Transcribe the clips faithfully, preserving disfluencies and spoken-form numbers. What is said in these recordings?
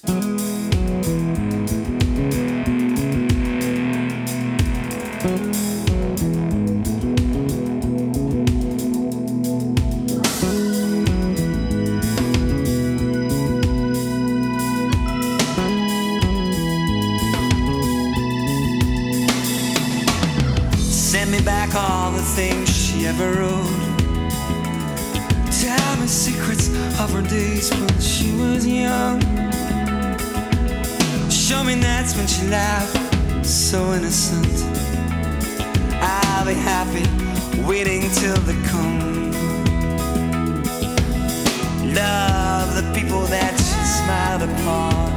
Send me back all the things she ever wrote. Tell me secrets of her days when she was young. Show me nights when she laughed, so innocent. I'll be happy waiting till they come. Love the people that she smiled upon.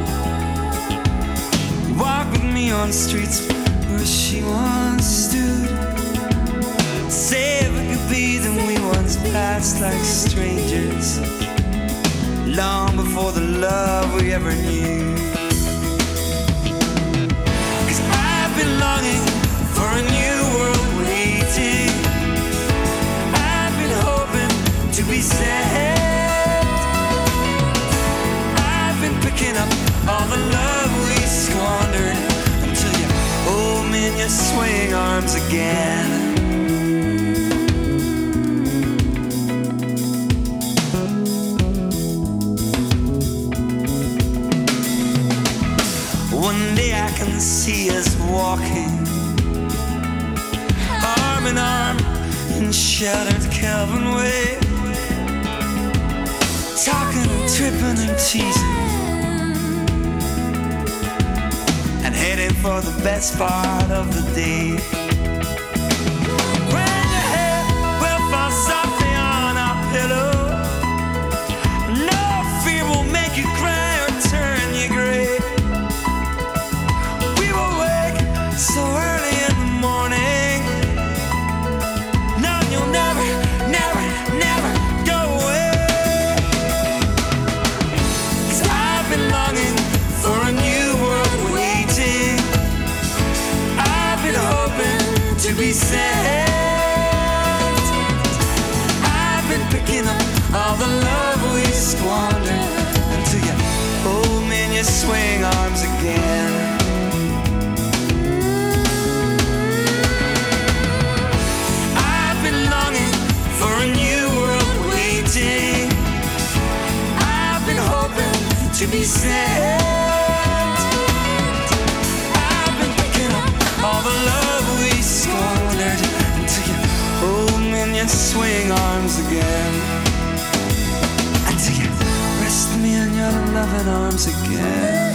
Walk with me on streets where she once stood. Say if we could be then we once passed like strangers, long before the love we ever knew. Cause I've been longing for a new world waiting. I've been hoping to be saved. I've been picking up all the love we squandered until you hold me in your swaying arms again. One day I can see us walking arm in arm in sheltered Kelvin Way, talking and tripping and teasing, and heading for the best part of the day. When your head will fall softly on our pillow, no fear will make you cry or turn you gray. So early in the morning, no, you'll never, never, never go away. Cause I've been longing for a new world waiting. I've been hoping to be saved. I've been picking up all the love we squandered until you hold me in your swaying arms again. To be saved, I've been picking up all the love we squandered until you hold me in your swaying arms again. Until you rest me in your loving arms again.